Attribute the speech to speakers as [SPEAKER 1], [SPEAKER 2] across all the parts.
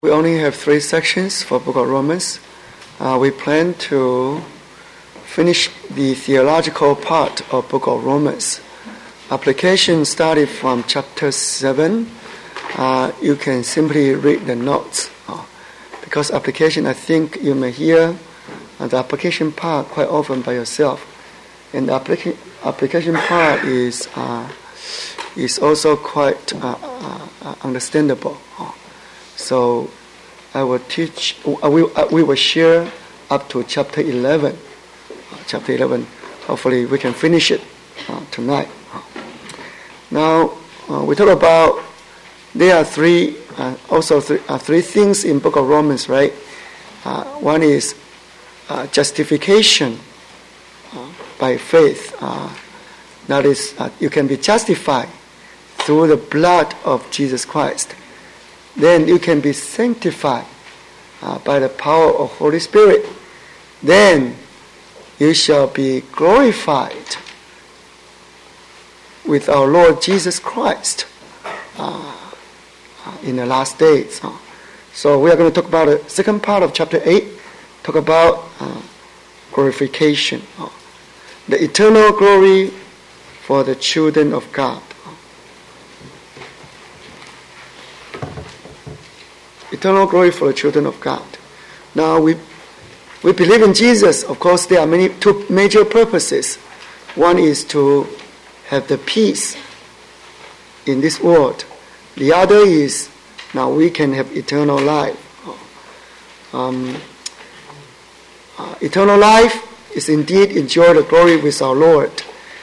[SPEAKER 1] We only have 3 sections for Book of Romans. We plan to finish the theological part of Book of Romans. Application started from chapter 7. You can simply read the notes. Because application, I think you may hear the application part quite often by yourself. And the application part is also quite understandable. So I will teach. We will share up to chapter 11. Chapter 11. Hopefully we can finish it tonight. Now we talk about there are three things in Book of Romans, right? One is justification by faith. That is, you can be justified through the blood of Jesus Christ. Then you can be sanctified by the power of Holy Spirit. Then you shall be glorified with our Lord Jesus Christ in the last days. So we are going to talk about the second part of chapter 8, talk about glorification, the eternal glory for the children of God. Eternal glory for the children of God. Now we believe in Jesus. Of course, there are two major purposes. One is to have the peace in this world. The other is now we can have eternal life. Eternal life is indeed enjoy the glory with our Lord,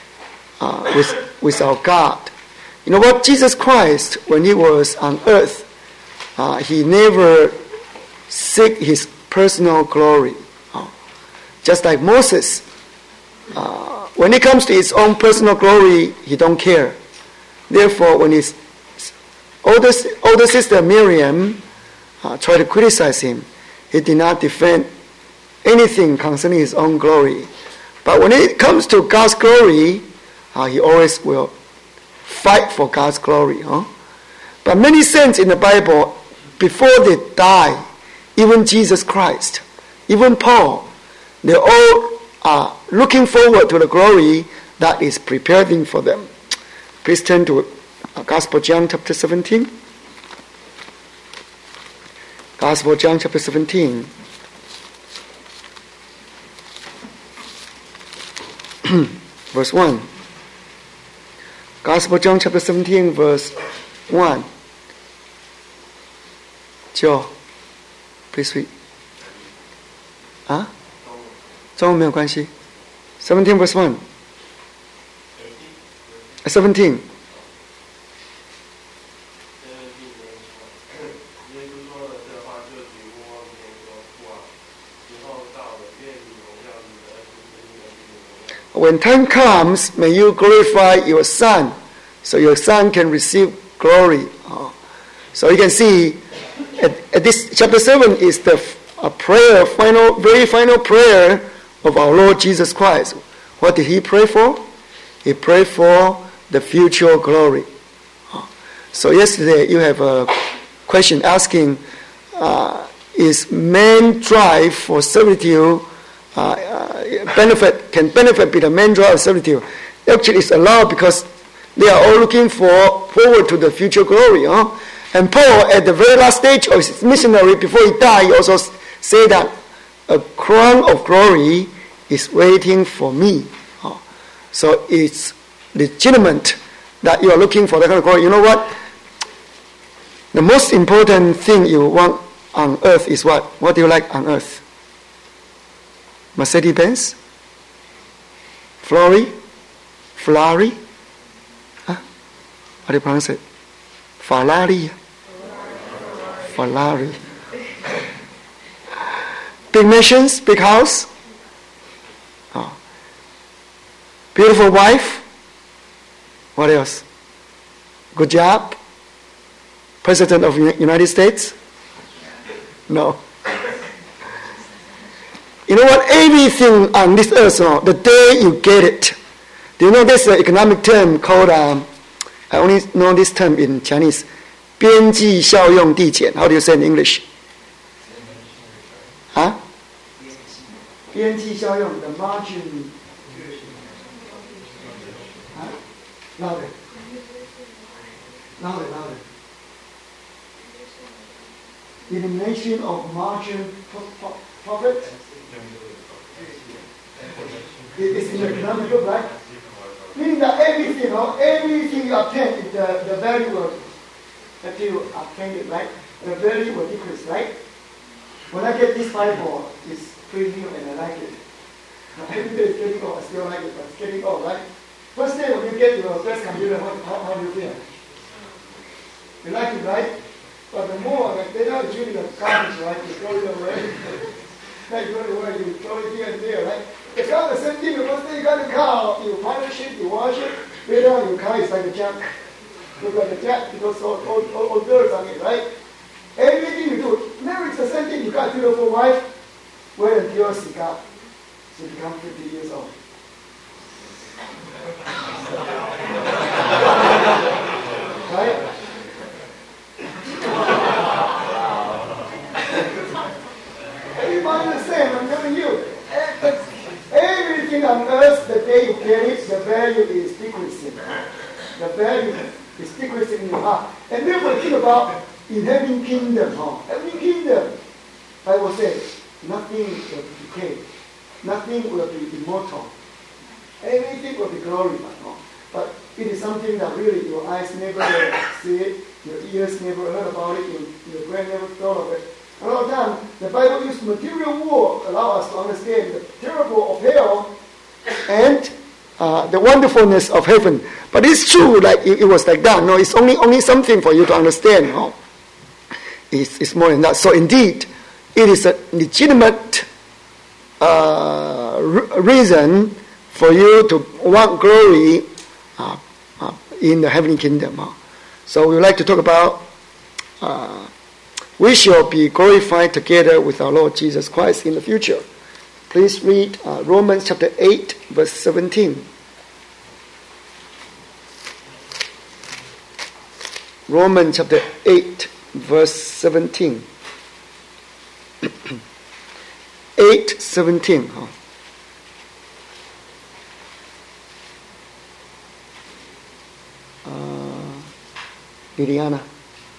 [SPEAKER 1] with our God. You know what? Jesus Christ, when he was on earth, he never seek his personal glory. Just like Moses, when it comes to his own personal glory, he don't care. Therefore, when his older sister Miriam tried to criticize him, he did not defend anything concerning his own glory. But when it comes to God's glory, he always will fight for God's glory. But many saints in the Bible, before they die, even Jesus Christ, even Paul, they all are looking forward to the glory that is preparing for them. Please turn to Gospel John chapter 17. Gospel John chapter 17. Verse 1. Gospel John chapter 17 verse 1. Joe, please read. 中文没有关系。17 verse 1. 17. When time comes, may you glorify your Son, so your Son can receive glory. So you can see, at this chapter 7 is the prayer, very final prayer of our Lord Jesus Christ. What did he pray for? He prayed for the future glory. So yesterday you have a question asking, is man drive for servitude can benefit be the man drive of servitude? Actually it's allowed because they are all looking forward to the future glory. And Paul, at the very last stage of his missionary, before he died, he also said that a crown of glory is waiting for me. So it's legitimate that you are looking for that kind of glory. You know what? The most important thing you want on earth is what? What do you like on earth? Mercedes-Benz? Ferrari? How do you pronounce it? Ferrari. Big mansions, big house. Beautiful wife. What else? Good job. President of the United States? No. You know what? Everything on this earth, the day you get it. Do you know there's an economic term called, I only know this term in Chinese, 边际效用递减. How do you say in English? Huh? 边际效用, the margin. Huh? Louder. Elimination of margin profit. It's in the economical, right? Meaning that everything you obtain, the value will, after you obtain it, right? The value will decrease, right? When I get this Bible, it's pretty new and I like it. Every day it's getting old, I still like it, but it's getting old, right? First day when you get your best computer, how do you feel? You like it, right? But the more, like, they're not usually the garbage, right? You throw it away. Like, you throw it away, you throw it here and there, right? The car, the same thing, the first day you got the car, you polish it, you wash it, later on your car is like a junk. Look like a junk because all dirt on it, right? Everything you do, marriage is the same thing. You got a beautiful wife, wait until she got, she becomes 50 years old. Right? Everybody the same, I'm telling you. Everything on earth, the day you get it, the value is decreasing. The value is decreasing in your heart. And therefore think about in heaven kingdom, heaven kingdom, I will say, nothing will decay. Nothing will be immortal. Everything will be glorified. But it is something that really your eyes never see it, your ears never heard about it, your brain never thought of it. A lot of times, the Bible uses material world allow us to understand the terrible of hell and the wonderfulness of heaven. But it's true, like it was like that. No, it's only something for you to understand. No? It's more than that. So indeed, it is a legitimate reason for you to want glory in the heavenly kingdom. So we would like to talk about we shall be glorified together with our Lord Jesus Christ in the future. Please read Romans chapter 8, verse 17. Romans chapter 8, verse 17. 8:17. Liliana.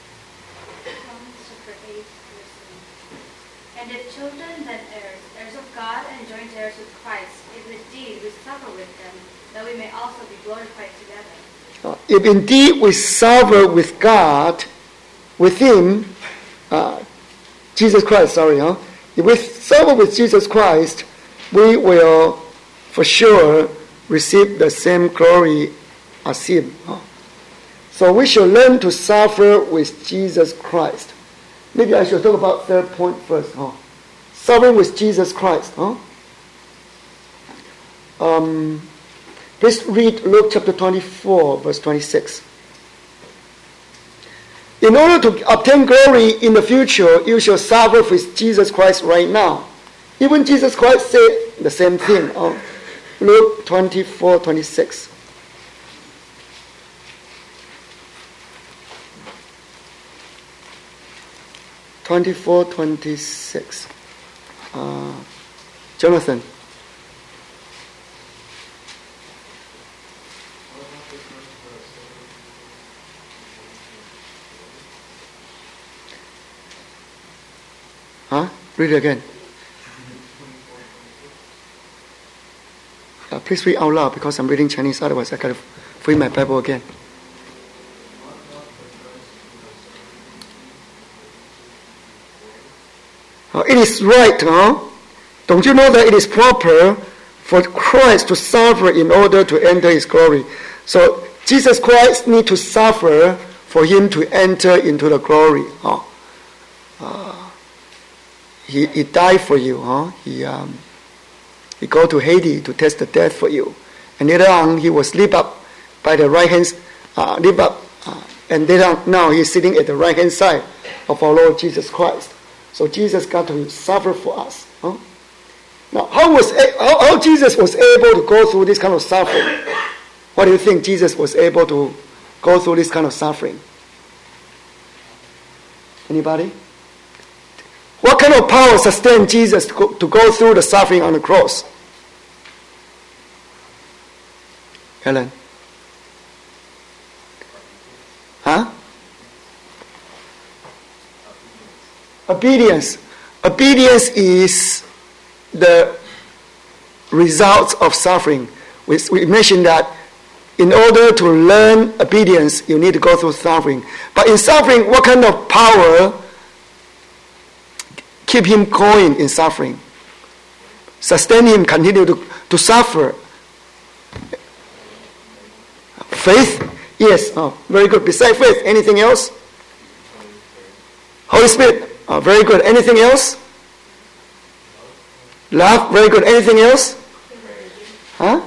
[SPEAKER 2] And if children, then heirs of God and joint heirs with Christ, if indeed we suffer with them, that we may also be glorified together.
[SPEAKER 1] If indeed we suffer with God, with Him, Jesus Christ, if we suffer with Jesus Christ, we will for sure receive the same glory as Him. So we shall learn to suffer with Jesus Christ. Maybe I should talk about third point first. Suffering with Jesus Christ. Please read Luke chapter 24, verse 26. In order to obtain glory in the future, you shall suffer with Jesus Christ right now. Even Jesus Christ said the same thing. Luke 24, 26. Jonathan. Read it again. Please read out loud because I'm reading Chinese. Otherwise, I gotta free my Bible again. It is right, Don't you know that it is proper for Christ to suffer in order to enter His glory? So Jesus Christ need to suffer for Him to enter into the glory. He died for you. He go to Hades to test the death for you, and later on He was lifted up by the right hand, and later on, now He is sitting at the right hand side of our Lord Jesus Christ. So Jesus got to suffer for us. Now, how Jesus was able to go through this kind of suffering? What do you think Jesus was able to go through this kind of suffering? Anybody? What kind of power sustained Jesus to go through the suffering on the cross? Helen? Huh? Obedience. Obedience is the result of suffering. We mentioned that in order to learn obedience, you need to go through suffering. But in suffering, what kind of power keep him going in suffering? Sustain him, continue to suffer. Faith? Yes. Oh, very good. Besides faith, anything else? Holy Spirit. Oh, very good. Anything else? Love? Very good. Anything else? Huh?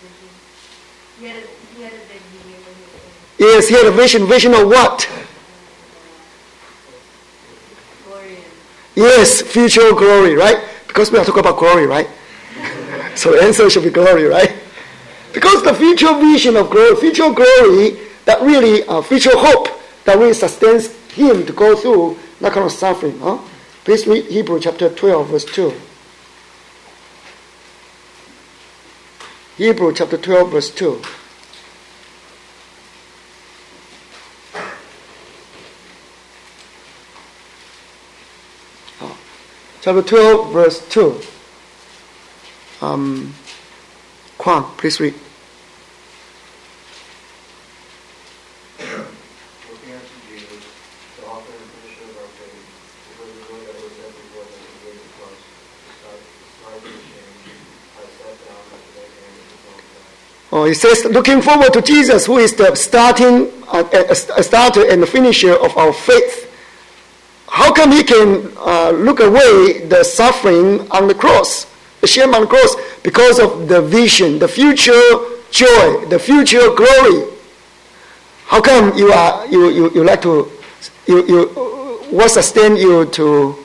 [SPEAKER 1] Yes, he had a vision. Vision of what?
[SPEAKER 2] Glory.
[SPEAKER 1] Yes, future glory, right? Because we are talking about glory, right? So the answer should be glory, right? Because the future vision of glory, future glory, that really, future hope, that really sustains him to go through that kind of suffering. Huh? Please read Hebrews chapter 12, verse 2. Hebrews chapter 12, verse 2. Chapter 12, verse 2. Kwang, please read.
[SPEAKER 3] Looking unto Jesus, the author and finisher of our faith, who for the joy that was set before them endured the cross, despising the shame, has sat down at the right hand of the throne of God.
[SPEAKER 1] Oh, it says, looking forward to Jesus, who is the starter and the finisher of our faith. How come he can look away the suffering on the cross, the shame on the cross? Because of the vision, the future joy, the future glory. How come you like to what sustained you to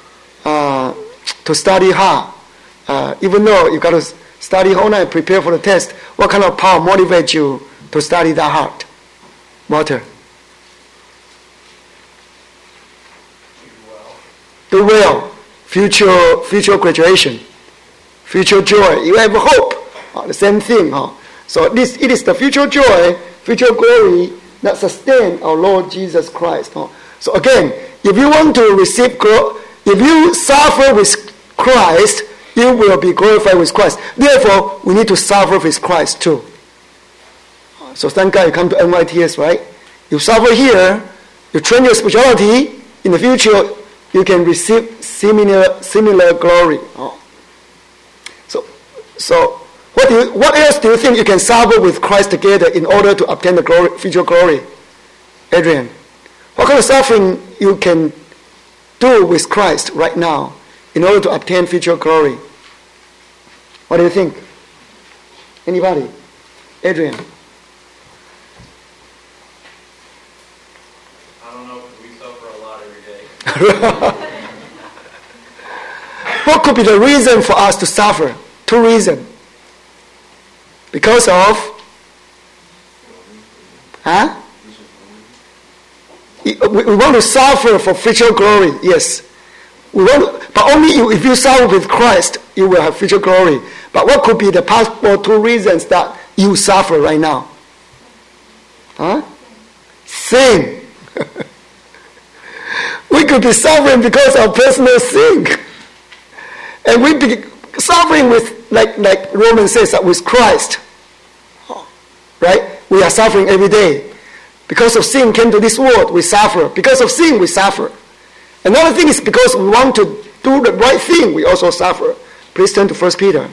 [SPEAKER 1] study hard, even though you got to study whole night, prepare for the test? What kind of power motivates you to study that hard? Walter. Do well. Future graduation. Future joy. You have hope. The same thing. So it is the future joy, future glory that sustain our Lord Jesus Christ. So again, if you want to receive glory, if you suffer with Christ, you will be glorified with Christ. Therefore, we need to suffer with Christ too. So thank God you come to NYTS, right? You suffer here, you train your spirituality. In the future, you can receive similar glory. So what else do you think you can suffer with Christ together in order to obtain the glory, future glory? Adrian, what kind of suffering you can do with Christ right now in order to obtain future glory? What do you think? Anybody? Adrian?
[SPEAKER 3] I don't know, because we suffer a lot every day.
[SPEAKER 1] What could be the reason for us to suffer? Two reasons. Because of? Huh? We want to suffer for future glory, yes. But only if you suffer with Christ, you will have future glory. But what could be the possible two reasons that you suffer right now? Huh? Sin. We could be suffering because of personal sin. And we be suffering with, like Romans says, with Christ. Right? We are suffering every day. Because of sin came to this world, we suffer. Because of sin, we suffer. Another thing is because we want to do the right thing, we also suffer. Please turn to 1 Peter.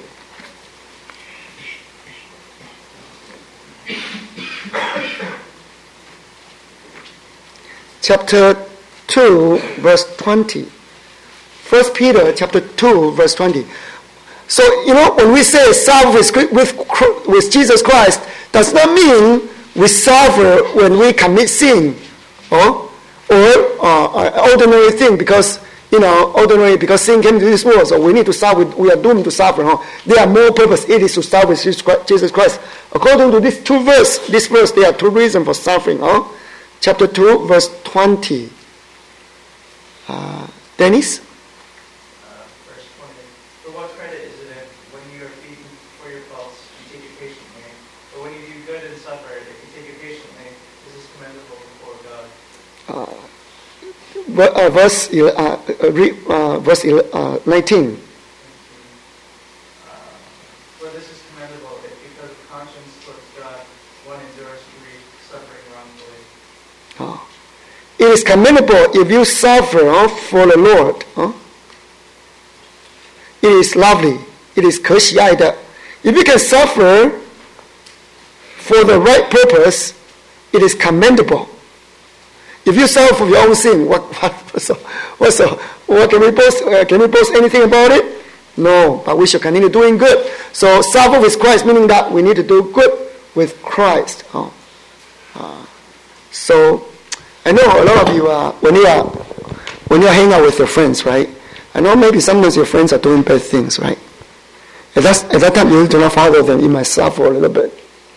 [SPEAKER 1] Chapter 2, verse 20. 1 Peter chapter 2, verse 20. So, when we say suffer with Jesus Christ, does not mean we suffer when we commit sin or ordinary thing because sin came to this world, so we need to suffer. We are doomed to suffer. There are more purpose. It is to suffer with Jesus Christ. According to this verse, there are two reasons for suffering. Chapter 2, verse 20. Dennis?
[SPEAKER 4] Verse 20. For what credit is it if, when you are beaten for your faults, you take it patiently? But when you do good and suffer, if you take it patiently, this is commendable before God.
[SPEAKER 1] Verse 19.
[SPEAKER 4] For this is commendable if, because of conscience towards God, one endures grief, suffering wrongfully.
[SPEAKER 1] It is commendable if you suffer for the Lord. It is lovely. It is 可喜爱的. If you can suffer for the right purpose, it is commendable. If you suffer for your own sin, what can we boast? Can we boast anything about it? No, but we should continue doing good. So suffer with Christ, meaning that we need to do good with Christ. So I know a lot of you when you are hanging out with your friends, right? I know maybe sometimes your friends are doing bad things, right? At that time you do not follow them, you might suffer a little bit.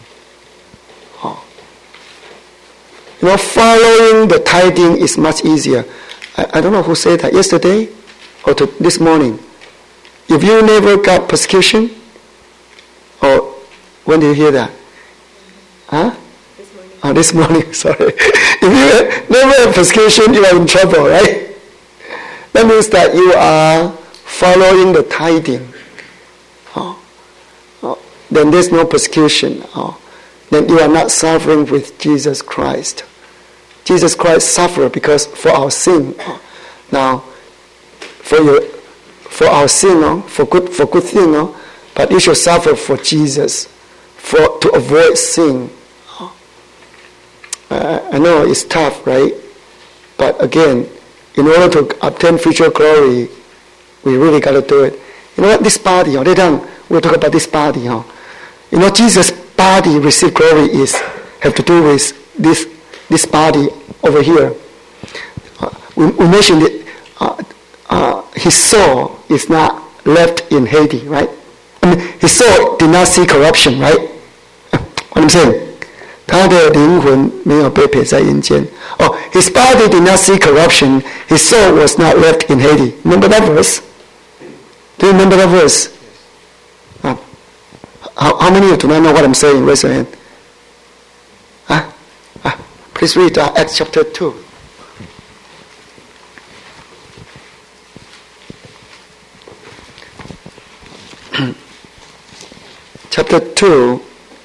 [SPEAKER 1] Following the tithing is much easier. I don't know who said that yesterday or this morning. If you never got persecution, or when did you hear that? Huh? This morning, sorry. If you never have persecution, you are in trouble, right? That means that you are following the tithing. Then there's no persecution. Then you are not suffering with Jesus Christ. Jesus Christ suffered because for our sin. Now, for our sin, for good thing, but you should suffer for Jesus, to avoid sin. I know it's tough, right? But again, in order to obtain future glory, we really got to do it. You know what? This body, later we'll talk about this body. Jesus' body received glory have to do with this body over here. We mentioned it. His soul is not left in Hades, right? His soul did not see corruption, right? What I'm saying? 他的灵魂没有被撇在阴间。His body did not see corruption. His soul was not left in Hades. Remember that verse? Do you remember that verse? How many of you do not know what I'm saying? Raise your hand. Please read Acts chapter 2. Chapter 2,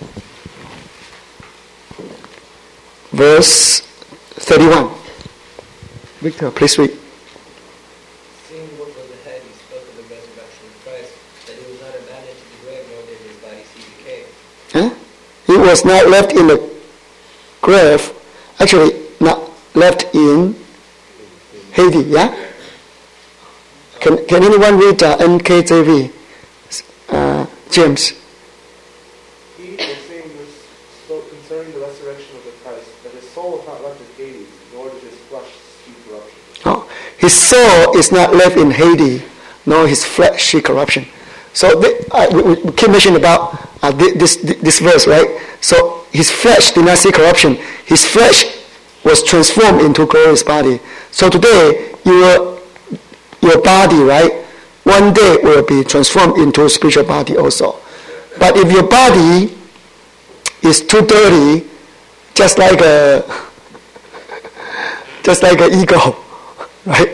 [SPEAKER 1] verse 31. Victor, please read.
[SPEAKER 5] Seeing what was ahead, he spoke of the resurrection of Christ, that he was not abandoned to the grave, nor did his body see decay.
[SPEAKER 1] He was not left in the grave, actually not left in Hades, yeah? Can anyone read NKJV? James.
[SPEAKER 3] He, the same, spoke concerning the resurrection of the Christ, that his soul was not left in Hades, nor did his flesh see corruption.
[SPEAKER 1] His soul is not left in Hades, nor his flesh see corruption. So we keep mentioning about this verse, right? So his flesh did not see corruption. His flesh was transformed into glorious body. So today, your body, right, one day will be transformed into a spiritual body also. But if your body is too dirty, just like an eagle, right?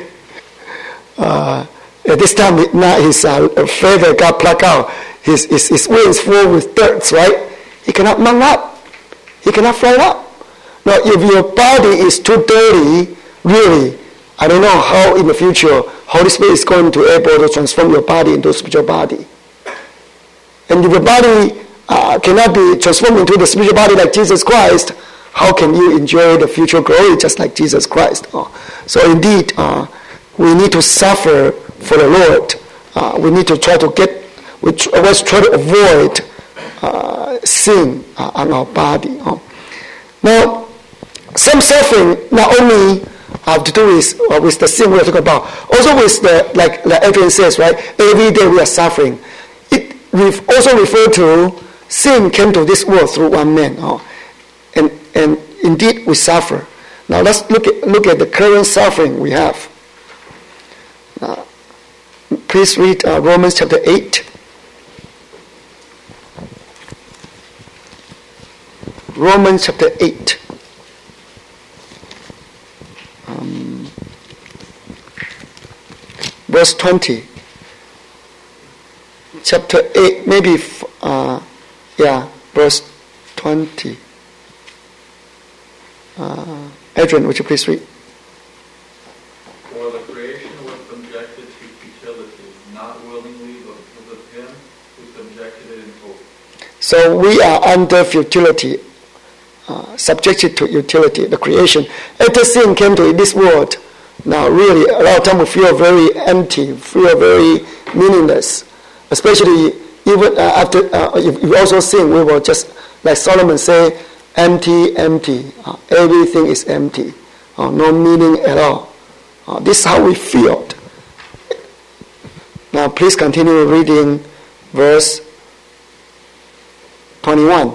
[SPEAKER 1] At this time, now his feather got plucked out. His wings full with dirt, right? He cannot mount up. He cannot fly up. Now, if your body is too dirty, really, I don't know how in the future Holy Spirit is going to be able to transform your body into a spiritual body. And if your body cannot be transformed into the spiritual body like Jesus Christ, how can you enjoy the future glory just like Jesus Christ? So indeed, we need to suffer for the Lord. We need to try to always try to avoid sin on our body. Now, some suffering not only have to do with the sin we are talking about, also with like Adrian says, right? Every day we are suffering. It also refers to sin came to this world through one man, and indeed we suffer. Now let's look at the current suffering we have. please read Romans chapter 8? Romans chapter 8. Verse 20. Chapter 8, maybe, verse 20. Adrian, would you please read?
[SPEAKER 6] For the creation was subjected to futility, not willingly, but because of him who subjected it in hope.
[SPEAKER 1] So we are under futility, subjected to utility, the creation. After sin came to this world, now really a lot of time we feel very empty, feel very meaningless. Especially even after, if we also sin, we will just, like Solomon say, empty, empty. Everything is empty. No meaning at all. This is how we feel. Now please continue reading verse 21.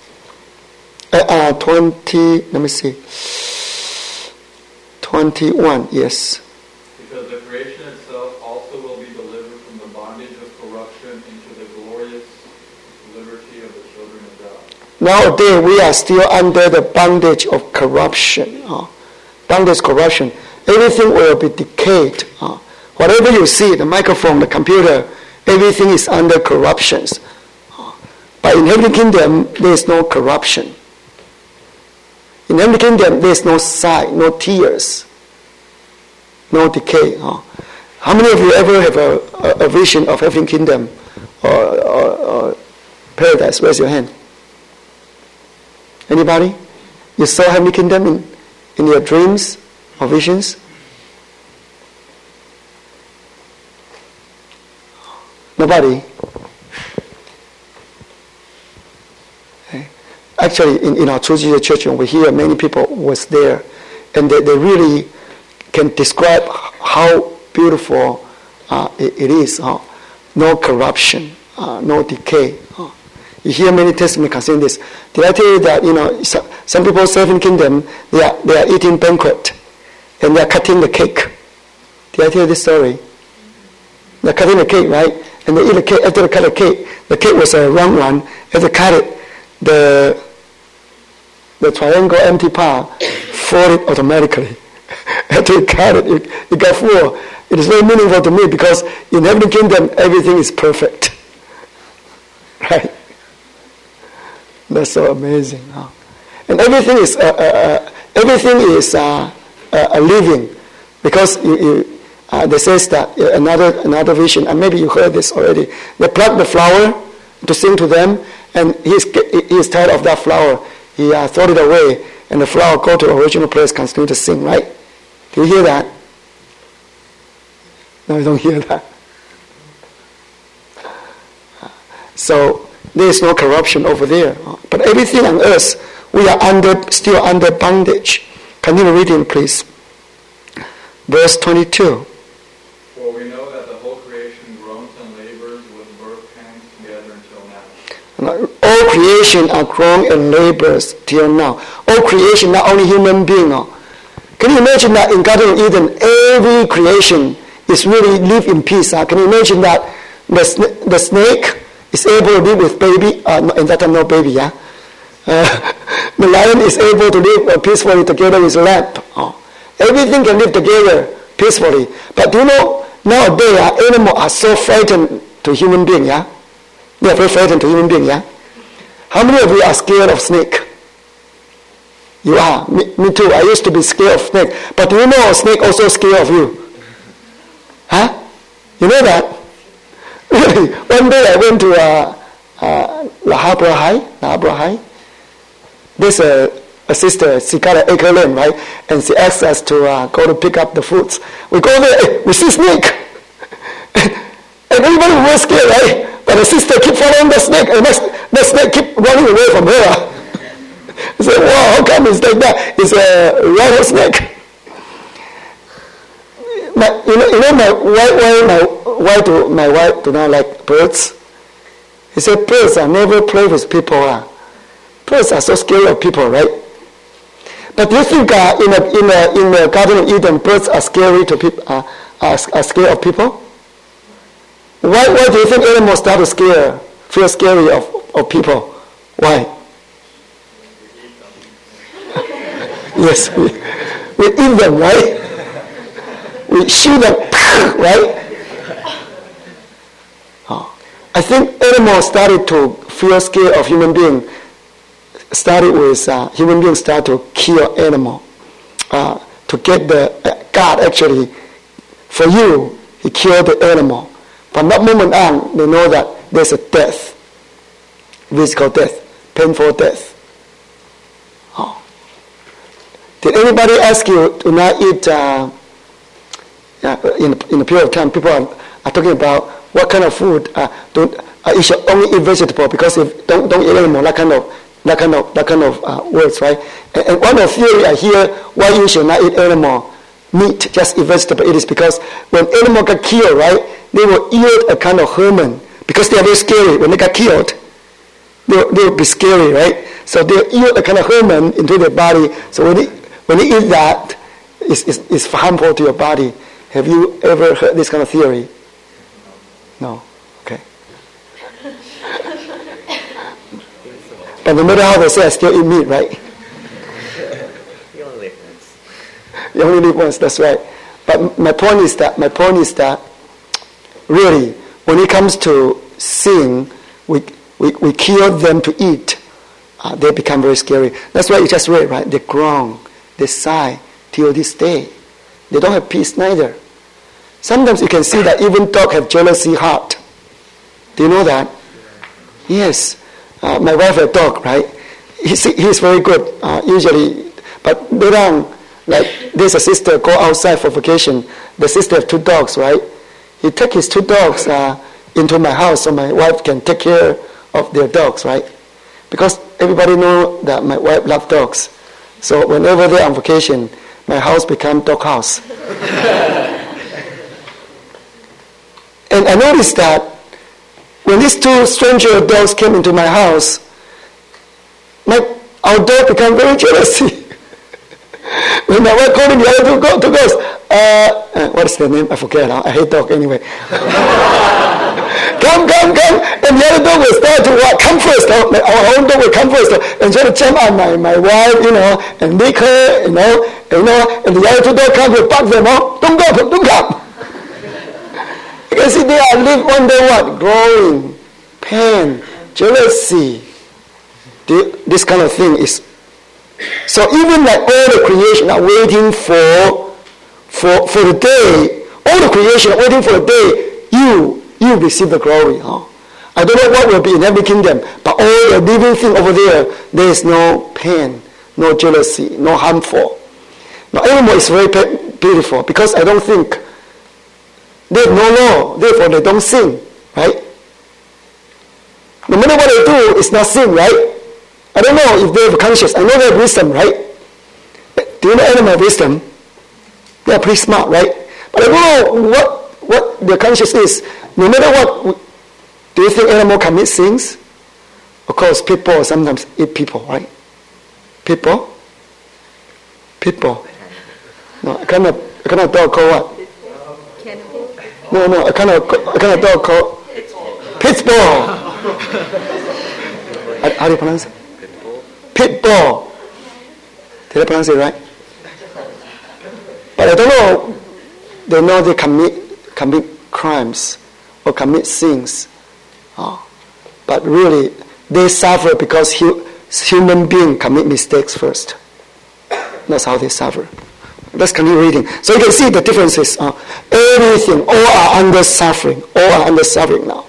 [SPEAKER 1] 21, yes.
[SPEAKER 6] Because the creation itself also will be delivered from the bondage of corruption into the glorious liberty of the children of God.
[SPEAKER 1] Nowadays we are still under the bondage of corruption. Bondage corruption. Everything will be decayed. Whatever you see, the microphone, the computer, everything is under corruptions. But in Heavenly Kingdom, there is no corruption. In Heavenly Kingdom, there is no sigh, no tears, no decay. How many of you ever have a vision of Heavenly Kingdom or paradise? Raise your hand. Anybody? You saw Heavenly Kingdom in your dreams or visions? Nobody? Actually, in our True Jesus Church, we hear many people was there, and they really can describe how beautiful it is. No corruption, no decay. You hear many testimonies concerning this. Did I tell you that some people serve in kingdom, they are eating banquet, and they are cutting the cake. Did I tell you this story? They're cutting the cake, right? And they eat the cake. After they cut the cake was a round one. After they cut it, the triangle empty part folded automatically. After you cut it, it got full. It is very meaningful to me because in Heavenly Kingdom, everything is perfect. Right? That's so amazing. And everything is living, because they says that another vision, and maybe you heard this already. They pluck the flower to sing to them, and he's tired of that flower. He throw it away, and the flower go to the original place, continue to sing. Right? Do you hear that? No, you don't hear that. So there is no corruption over there. But everything on earth, we are still under bondage. Continue reading, please. Verse 22.
[SPEAKER 6] For we know that the whole creation groans and labors with birth pangs together until now.
[SPEAKER 1] All creation are grown and labors till now. All creation, not only human being. Can you imagine that in Garden of Eden, every creation is really live in peace? Can you imagine that the snake is able to live with baby? In that time, no baby. The lion is able to live peacefully together with lamb. Everything can live together peacefully. But do you know, nowadays animals are so frightened to human beings. Yeah? They are very frightened to human beings. Yeah? How many of you are scared of snake? You are. Me too. I used to be scared of snake. But do you know a snake also scared of you? Huh? You know that? Really? One day I went to La Habra High. There's a sister, she got an acre land, right? And she asked us to go to pick up the fruits. We go there, we see snake. And everybody was scared, right? But the sister keep following the snake, and the snake keep running away from her. I said, wow, how come it's like that? It's a rattlesnake. Why do my wife do not like birds? He said, birds are never play with people. Birds are so scared of people, right? But do you think in the Garden of Eden, birds are scary to people? Are scared of people? Why do you think animals start to feel scary of people? Why? Yes, we eat them, right? We shoot them, right? I think animals started to feel scared of human beings. Started with human beings start to kill animal to get the God actually for you. He killed the animal. From that moment on, they know that there's a death, physical death, painful death. Did anybody ask you to not eat? In a period of time, people are talking about what kind of food. You should only eat vegetable because if don't eat animal. That kind of words, right? And one of the theory I hear why you should not eat animal meat, just eat vegetable. It is because when animal got killed, right, they will yield a kind of hormone because they are very scary. When they got killed, they will be scary, right? So they yield a kind of hormone into their body. So when they eat that, it's harmful to your body. Have you ever heard this kind of theory? No. Okay. But no matter how they say, I still eat meat, right?
[SPEAKER 5] You only live once.
[SPEAKER 1] You only live once. That's right. But my point is that really, when it comes to sin, we kill them to eat. They become very scary. That's why you just read, right? They groan, they sigh till this day. They don't have peace neither. Sometimes you can see that even dogs have jealousy heart. Do you know that? Yes. My wife had a dog, right? He's very good, usually. But later on, like there's a sister go outside for vacation. The sister have 2 dogs, right? He take his 2 dogs into my house so my wife can take care of their dogs, right? Because everybody know that my wife loves dogs. So whenever they're on vacation, my house becomes dog house. And I noticed that when these 2 stranger dogs came into my house, our dog became very jealous. When my wife called him the other 2 dogs, what is their name? I forget. I hate dog anyway. Come. And the other dog will start to come first. Our own dog will come first and try to jump on my wife, and lick her, and the other 2 dogs come and bark them out. Don't come. You can see they are live under what? Growing, pain, jealousy. This kind of thing is. So even like all the creation are waiting for the day. All the creation are waiting for the day you receive the glory. I don't know what will be in heavenly kingdom, but all the living thing over there is no pain, no jealousy, no harmful. Now animal is very beautiful because I don't think they have no law, therefore they don't sin, right? No matter what they do, it's not sin, right? I don't know if they have conscience. I know they have wisdom, right? But do you know animal wisdom? They are pretty smart, right? But I don't know what their conscience is. No matter what, do you think animal commit sins? Of course, people sometimes eat people, right? People? No, a kind of dog called what?
[SPEAKER 2] Cannibal?
[SPEAKER 1] No, a kind of dog called Pitbull. How do you pronounce it? Pitbull. Did I pronounce it right? But I don't know. They know they commit crimes or commit sins. But really, they suffer because human beings commit mistakes first. That's how they suffer. Let's continue reading. So you can see the differences. Everything, all are under suffering. All are under suffering now.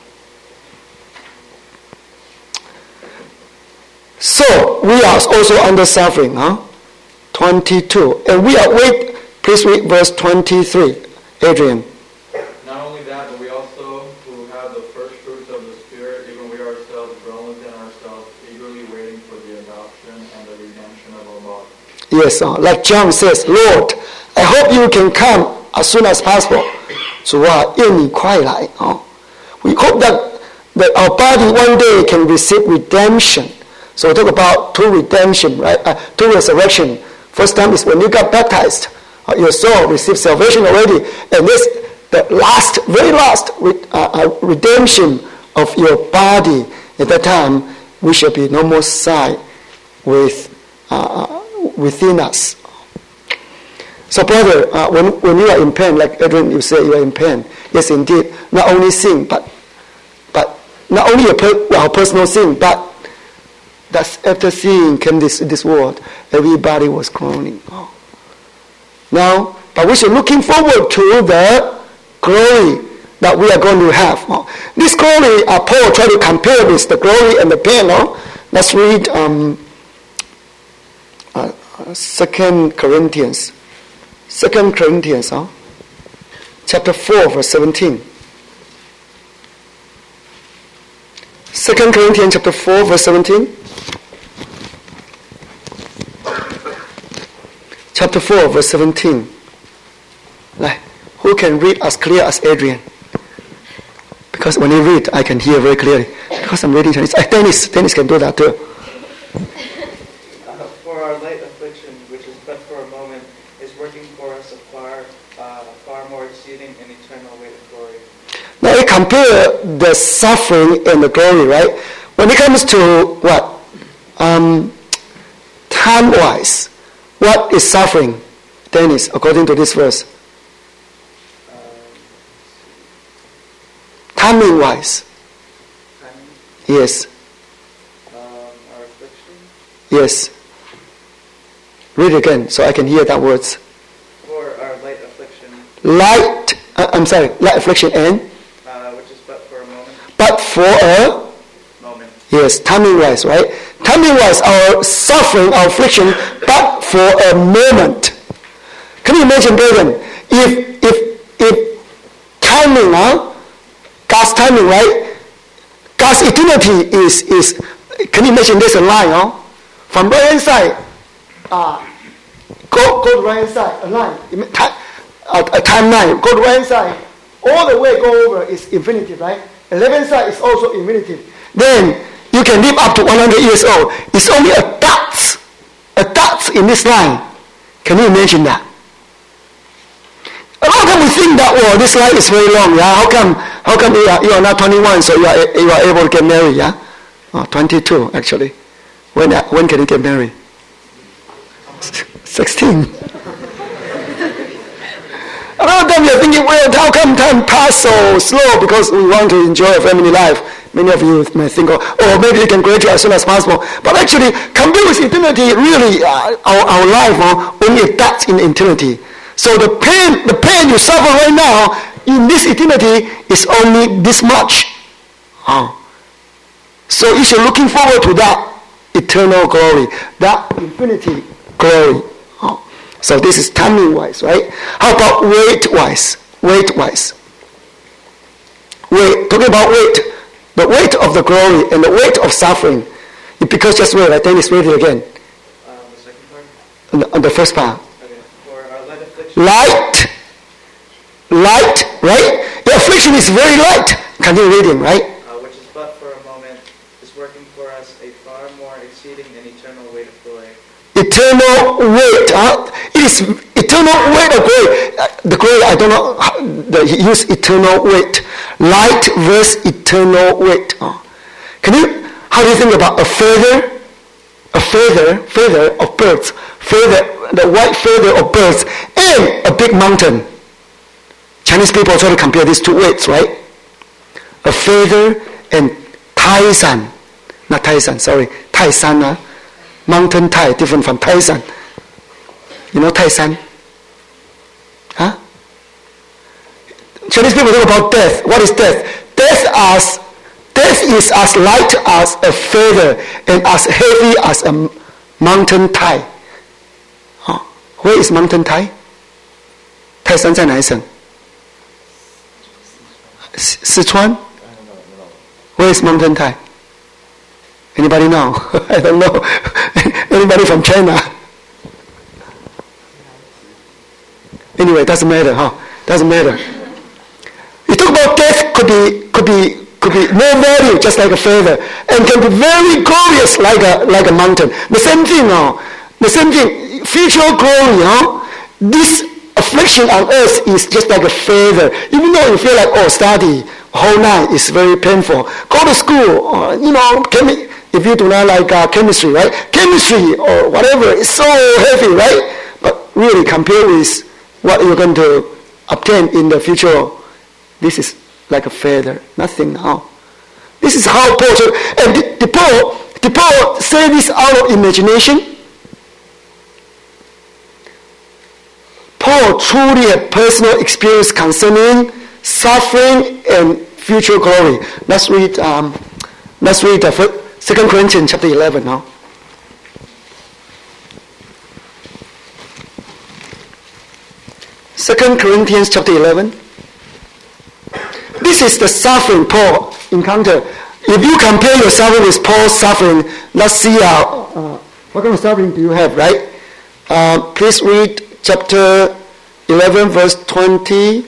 [SPEAKER 1] So we are also under suffering. 22. And we are please read verse 23. Adrian.
[SPEAKER 6] Not only that, but we also, who have the first fruits of the Spirit, even we ourselves groan within ourselves, eagerly waiting for the adoption and the redemption of our body.
[SPEAKER 1] Yes, like John says, Lord, I hope you can come as soon as possible. 主啊，愿你快来. We hope that our body one day can receive redemption. So we talk about 2 redemption, right? 2 resurrection. First time is when you got baptized. Your soul received salvation already. And this the last, very last redemption of your body. At that time, we shall be no more sight within us. So, brother, when you are in pain, like Edwin, you say you are in pain. Yes, indeed. Not only sin, but not only our personal sin, but that's after sin came this world. Everybody was groaning. Oh. Now, but we should looking forward to the glory that we are going to have. Oh. This glory, Paul tried to compare with the glory and the pain. Oh. Let's read 2 Corinthians. 2 Corinthians, chapter 4, verse 17. 2 Corinthians chapter 4, verse 17. Chapter 4, verse 17. Who can read as clear as Adrian? Because when you read, I can hear very clearly. Because I'm reading Chinese. Dennis can do that too.
[SPEAKER 4] For our light affliction, which is but for a moment, is working for us a far more exceeding and eternal weight of glory.
[SPEAKER 1] Now you compare the suffering and the glory, right? When it comes to what? Time-wise, what is suffering, Dennis, according to this verse? Timing-wise.
[SPEAKER 4] Timing?
[SPEAKER 1] Yes.
[SPEAKER 4] Our affliction?
[SPEAKER 1] Yes. Read it again so I can hear that words.
[SPEAKER 4] For our light affliction.
[SPEAKER 1] Light affliction and?
[SPEAKER 4] Which is but for a moment.
[SPEAKER 1] But for a?
[SPEAKER 4] Moment.
[SPEAKER 1] Yes, timing-wise, right? Timing-wise, our suffering, our affliction, but for a moment. Can you imagine, brethren, if timing, God's timing, right? God's eternity is can you imagine there's a line, from right hand side, go to right hand side, a line, a timeline, go to right hand side, all the way go over is infinity, right? 11 side is also infinity. Then you can live up to 100 years old. It's only a dot in this line. Can you imagine that? A lot of times we think that, this line is very long, yeah? How come you are not 21, so you are able to get married, yeah? 22, actually. When can you get married? 16. A lot of times you're thinking, how come time pass so slow? Because we want to enjoy a family life. Many of you may think, maybe you can graduate as soon as possible. But actually, compared with eternity, really, our life only that's in eternity. So the pain you suffer right now in this eternity is only this much. So you should looking forward to that eternal glory, that infinity glory. So this is timing-wise, right? How about weight-wise? Talking about weight, the weight of the glory and the weight of suffering. Because just wait, then it's read it again.
[SPEAKER 4] The second part?
[SPEAKER 1] On the first part.
[SPEAKER 4] Okay. For our light affliction.
[SPEAKER 1] Light, right? The affliction is very light. Continue reading, right?
[SPEAKER 4] Which is but for a moment, is working for us a far more exceeding and eternal weight of glory.
[SPEAKER 1] Eternal weight, it is eternal weight of glory. The glory, I don't know, he used eternal weight. Light versus eternal weight. How do you think about a feather of birds, the white feather of birds, and a big mountain? Chinese people try to compare these two weights, right? A feather and Taisan, mountain Tai, different from Taisan. You know Taisan? Huh? Chinese people talk about death. What is death? Death is as light as a feather and as heavy as a mountain Tai. Where is mountain Tai? Taisan 在哪一省? Sichuan? Where is mountain Tai? Anybody know? I don't know. Anybody from China? Anyway, doesn't matter, Doesn't matter. You talk about death could be no value, just like a feather, and can be very glorious, like a mountain. The same thing, future glory, This affliction on earth is just like a feather. Even though you feel like, study whole night is very painful. Go to school, if you do not like chemistry, right? Chemistry or whatever is so heavy, right? But really, compare with what you're going to obtain in the future, this is like a feather, nothing now. This is how Paul, and did Paul say this out of imagination? Paul truly had personal experience concerning suffering and future glory. Let's read 2 Corinthians chapter 11 now. Second Corinthians chapter 11. This is the suffering Paul encountered. If you compare your suffering with Paul's suffering, let's see what kind of suffering do you have, right? Please read chapter 11, verse 23,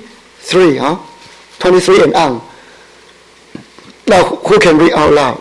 [SPEAKER 1] 23 and on. Now, who can read out loud?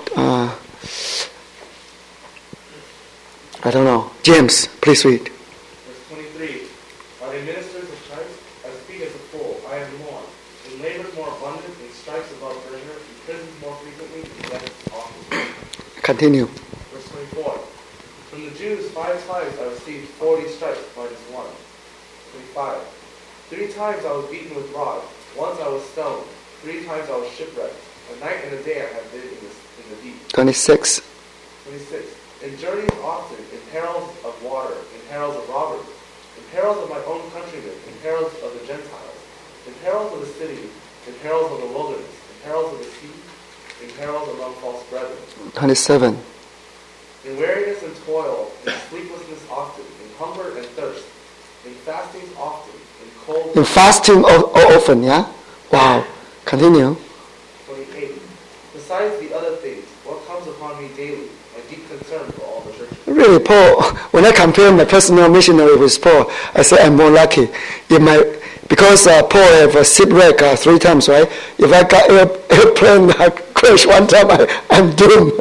[SPEAKER 1] I don't know. James, please read.
[SPEAKER 3] Verse 23. Are they ministers of Christ? I speak as a fool. I am more. In labors more abundant, in stripes above measure, in prisons more frequently, in deaths often.
[SPEAKER 1] Continue.
[SPEAKER 3] Verse 24. From the Jews 5 times I received 40 stripes minus 1. 25. 3 times I was beaten with rods. Once I was stoned. 3 times I was shipwrecked. A night and a day I have been in the deep.
[SPEAKER 1] 26.
[SPEAKER 3] 26. In journeys often, in perils of water, in perils of robbers, in perils of my own countrymen, in perils of the Gentiles, in perils of the city, in perils of the wilderness, in perils of the sea, in perils among false brethren.
[SPEAKER 1] 27.
[SPEAKER 3] In weariness and toil, in sleeplessness often, in hunger and thirst, in fastings often, in cold.
[SPEAKER 1] In fasting often, yeah? Wow. Continue.
[SPEAKER 3] 28. Besides the other things, what comes upon me daily, my deep concern for all the churches.
[SPEAKER 1] Really, Paul, when I compare my personal missionary with Paul, I say I'm more lucky. Because Paul have a shipwreck 3 times, right? If I got airplane crash 1 time, I'm doomed.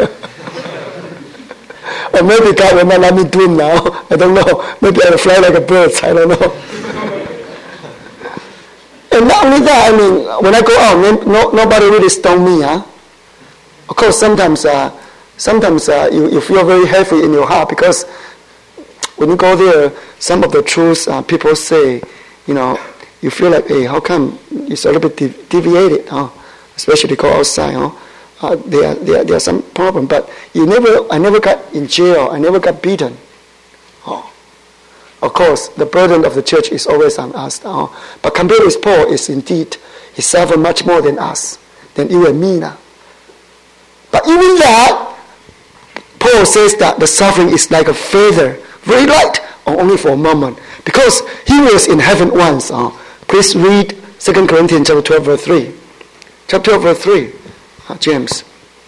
[SPEAKER 1] Or maybe God will not let me do now. I don't know. Maybe I'll fly like a bird. I don't know. And not only that, when I go out, nobody really stone me. Huh? Of course, sometimes you feel very heavy in your heart because when you go there, some of the truths people say, you feel like, hey, how come it's a little bit deviated? Huh? Especially go outside. Huh? There are some problem, but I never got in jail. I never got beaten. Oh. Of course, the burden of the church is always on us. But compared with Paul, is indeed he suffered much more than us, than you and me now. But even that, Paul says that the suffering is like a feather, very light, or only for a moment, because he was in heaven once. Please read 2 Corinthians chapter 12, verse 3. Chapter 12, verse 3. James.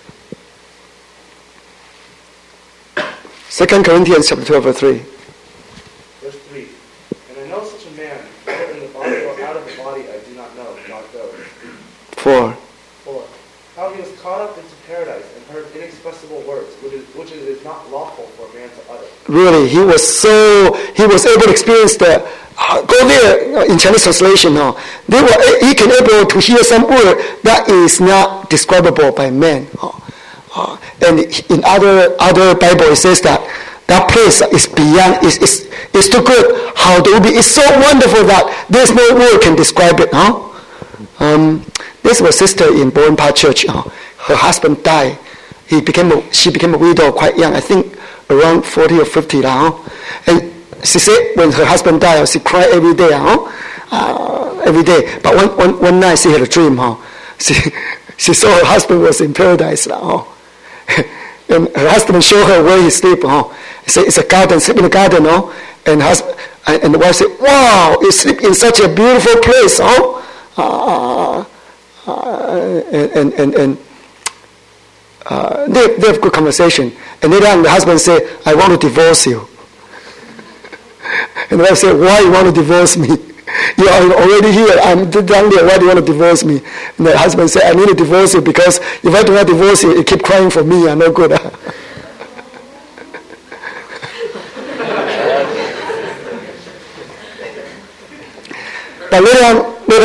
[SPEAKER 1] 2 Corinthians chapter 12, verse 3.
[SPEAKER 3] Verse 3. And I know such a man, whether in the body or out of the body, I do not know, not those.
[SPEAKER 1] 4.
[SPEAKER 3] 4. How he was caught up into paradise and heard inexpressible words, which it is not lawful for a man to utter.
[SPEAKER 1] Really, he was able to experience the, go there in Chinese translation now. He can able to hear some word that is not describable by man. And in other Bible it says that place is beyond, is too good. How to be? It's so wonderful that there's no word can describe it. This was a sister in Bowen Park Church. Her husband died. She became a widow quite young. I think around 40 or 50 now. And she said when her husband died, she cried every day. Every day. But one night she had a dream. She saw her husband was in paradise. And her husband showed her where he sleep. He said it's a garden, sleep in a garden. And the wife said, wow, you sleep in such a beautiful place. They have good conversation. And later on the husband said, I want to divorce you. And the wife said, why you want to divorce me? You are already here. I'm down there. Why do you want to divorce me? And the husband said, I need to divorce you because if I do not divorce you, you keep crying for me. I'm no good.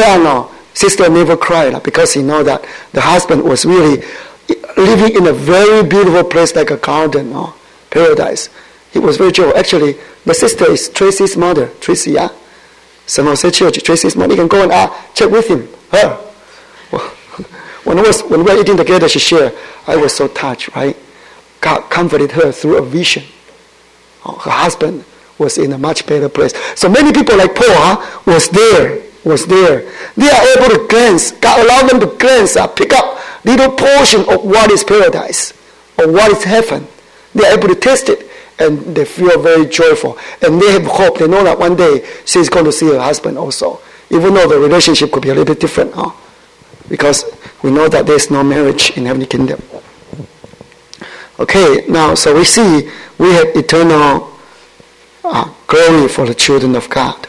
[SPEAKER 1] end, sister never cried because he know that the husband was really living in a very beautiful place like a garden, paradise. He was very joyful. Actually, the sister is Tracy's mother. Tracy, yeah? San Jose Church, Tracy's mother. You can go and check with him. Her. When we were eating together, she shared, I was so touched, right? God comforted her through a vision. Her husband was in a much better place. So many people like Paul was there. They are able to glance. God allowed them to glance, pick up little portion of what is paradise or what is heaven. They are able to taste it, and they feel very joyful. And they have hope. They know that one day she's going to see her husband also. Even though the relationship could be a little bit different, because we know that there's no marriage in heavenly kingdom. Okay, now so we see we have eternal glory for the children of God.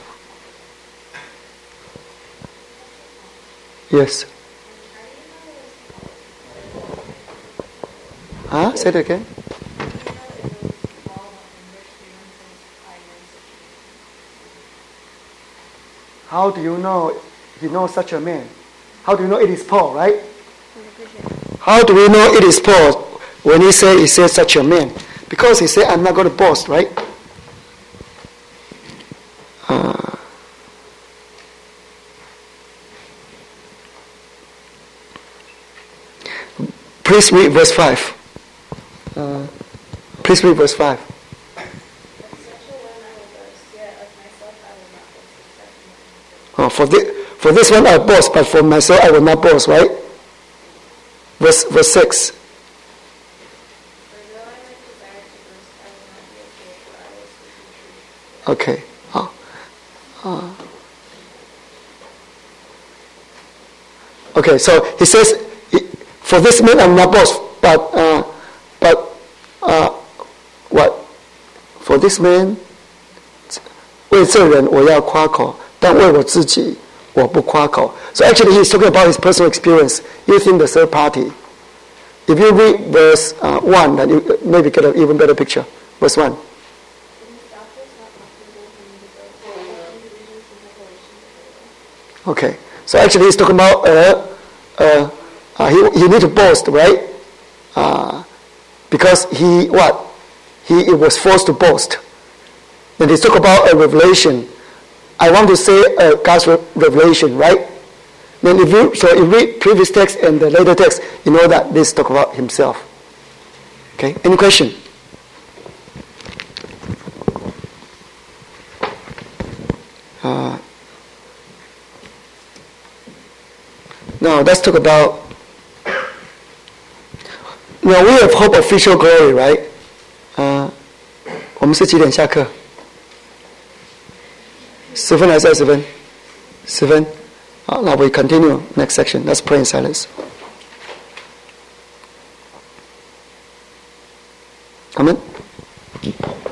[SPEAKER 1] Yes. Say it again. How do you know he knows such a man? How do you know it is Paul, right? How do we know it is Paul when he says such a man? Because he said, I'm not going to boast, right? Please read verse 5. Please read verse 5. For this one I boast, but for myself I will not boast, right? Verse 6. Okay. Okay, so he says, for this man I will not boast, but what? For this man, 为这人我要夸口。但为我自己，我不夸口. So actually he's talking about his personal experience using the third party. If you read verse 1, then you maybe get an even better picture. Verse 1. Okay. So actually he's talking about he need to boast, right? Because he was forced to boast. And he's talking about a revelation. I want to say God's revelation, right? Then if you read previous text and the later text, you know that this talk about himself. Okay, any question? Now let's talk about. Now we have hope of future glory, right? 我们是几点下课？10分还是20分？10分。好，那 we continue next section. Let's pray in silence. Amen.